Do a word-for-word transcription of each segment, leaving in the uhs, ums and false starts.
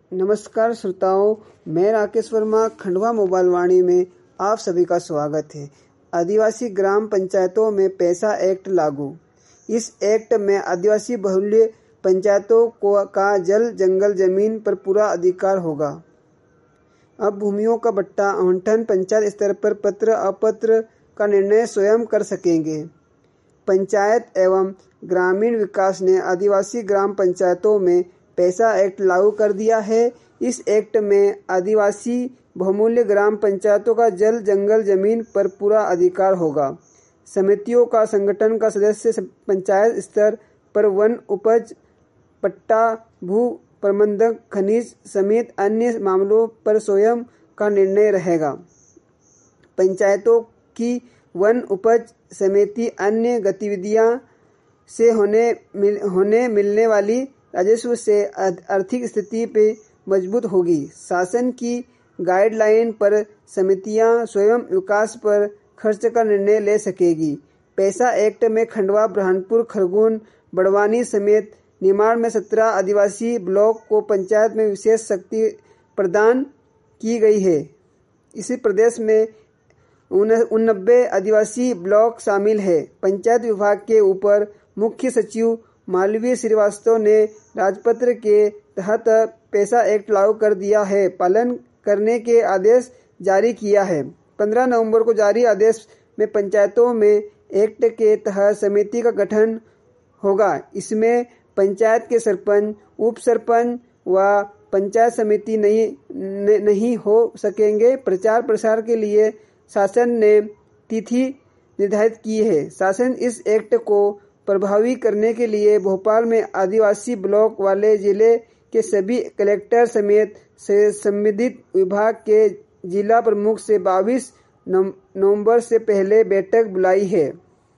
नमस्कार श्रोताओं, मैं राकेश वर्मा खंडवा मोबाइल वाणी में आप सभी का स्वागत है। आदिवासी ग्राम पंचायतों में पैसा एक्ट लागू। इस एक्ट में आदिवासी बहुल्य पंचायतों को का जल जंगल जमीन पर पूरा अधिकार होगा। अब भूमियों का बट्टा आवंटन पंचायत स्तर पर पत्र अपत्र का निर्णय स्वयं कर सकेंगे। पंचायत एवं ग्रामीण विकास ने आदिवासी ग्राम पंचायतों में पैसा एक्ट लागू कर दिया है। इस एक्ट में आदिवासी बहुमूल्य ग्राम पंचायतों का जल जंगल जमीन पर पूरा अधिकार होगा। समितियों का संगठन का सदस्य पंचायत स्तर पर वन उपज, पट्टा, भू प्रबंधक, खनिज समेत अन्य मामलों पर स्वयं का निर्णय रहेगा। पंचायतों की वन उपज समिति अन्य गतिविधियां से होने मिल, होने मिलने वाली राजस्व से आर्थिक स्थिति पे मजबूत होगी। शासन की गाइडलाइन पर समितियां स्वयं विकास पर खर्च का निर्णय ले सकेगी। पैसा एक्ट में खंडवा, बुरहानपुर, खरगोन, बड़वानी समेत निमाड़ में सत्रह आदिवासी ब्लॉक को पंचायत में विशेष शक्ति प्रदान की गई है। इसी प्रदेश में उननब्बे आदिवासी ब्लॉक शामिल है। पंचायत विभाग के ऊपर मुख्य सचिव मालवीय श्रीवास्तव ने राजपत्र के तहत पैसा एक्ट लागू कर दिया है, पालन करने के आदेश जारी किया है। पंद्रह नवंबर को जारी आदेश में पंचायतों में एक्ट के तहत समिति का गठन होगा। इसमें पंचायत के सरपंच, उप सरपंच व पंचायत समिति नहीं न, नहीं हो सकेंगे। प्रचार प्रसार के लिए शासन ने तिथि निर्धारित की है। शासन इस एक्ट को प्रभावी करने के लिए भोपाल में आदिवासी ब्लॉक वाले जिले के सभी कलेक्टर समेत से संबंधित विभाग के जिला प्रमुख से बाईस नवंबर से पहले बैठक बुलाई है।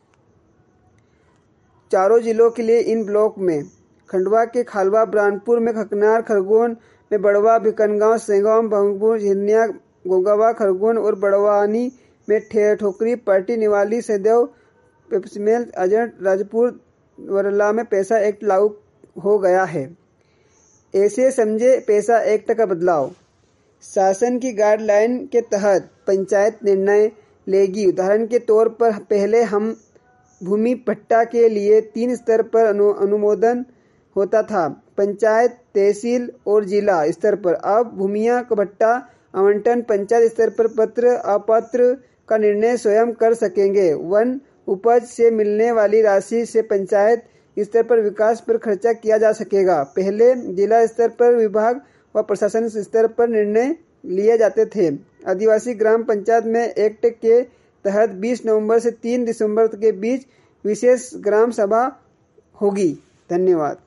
चारों जिलों के लिए इन ब्लॉक में खंडवा के खालवा, बुरहानपुर में खकनार, खरगोन में बड़वा, भिकनगांव, सेंगांव, भंगपुर, झिरनिया, गोगावा, खरगोन और बड़वानी में ठोकरी, पार्टी, निवाली, सहदेव, पेपसमेल, अजट, राजपुर, वरला में पैसा एक्ट लागू हो गया है। ऐसे समझे पैसा एक्ट का बदलाव। शासन की गाइडलाइन के तहत पंचायत निर्णय लेगी। उदाहरण के तौर पर पहले हम भूमि पट्टा के लिए तीन स्तर पर अनु, अनुमोदन होता था, पंचायत, तहसील और जिला स्तर पर। अब भूमिया का पट्टा आवंटन पंचायत स्तर पर पत्र अपत्र का निर्णय स्वयं कर सकेंगे। वन उपज से मिलने वाली राशि से पंचायत स्तर पर विकास पर खर्चा किया जा सकेगा। पहले जिला स्तर पर विभाग व प्रशासन स्तर पर निर्णय लिए जाते थे। आदिवासी ग्राम पंचायत में एक्ट के तहत बीस नवंबर से तीन दिसंबर के बीच विशेष ग्राम सभा होगी। धन्यवाद।